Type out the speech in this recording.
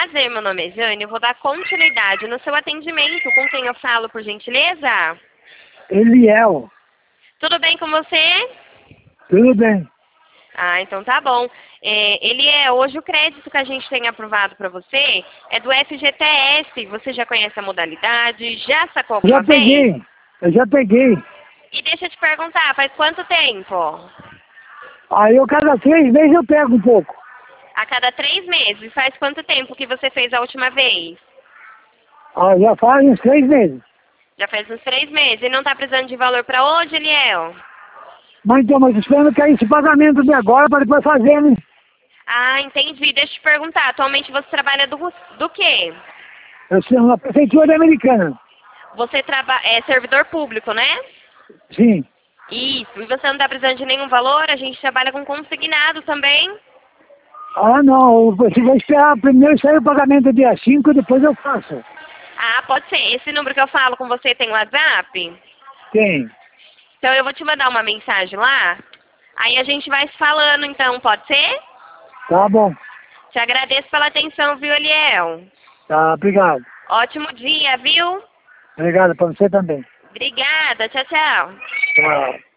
Prazer, meu nome é Jane. Eu vou dar continuidade no seu atendimento. Com quem eu falo, por gentileza? Eliel, Tudo bem com você? tudo bem. Ah, então tá bom. Hoje o crédito que a gente tem aprovado para você é do FGTS. Você já conhece a modalidade? Já sacou alguma vez? Eu já peguei. E deixa eu te perguntar, faz quanto tempo? Aí eu cada 3 meses eu pego um pouco. A cada 3 meses. Faz quanto tempo que você fez a última vez? Já faz uns 3 meses. Já faz uns 3 meses. E não tá precisando de valor para hoje, Eliel? Mas então, mas esperando cair esse pagamento de agora para depois fazer, né? Ah, entendi. Deixa eu te perguntar. Atualmente você trabalha do quê? Eu sou na prefeitura americana. Você é servidor público, né? Sim. Isso. E você não está precisando de nenhum valor? A gente trabalha com consignado também. Não, você vai esperar primeiro sair o pagamento dia 5, depois eu faço. Ah, pode ser. Esse número que eu falo com você tem WhatsApp? Tem. Então eu vou te mandar uma mensagem lá. Aí a gente vai se falando, então, pode ser? Tá bom. Te agradeço pela atenção, viu, Eliel? Tá, obrigado. Ótimo dia, viu? Obrigado para você também. Obrigada. Tchau, tchau. Tchau.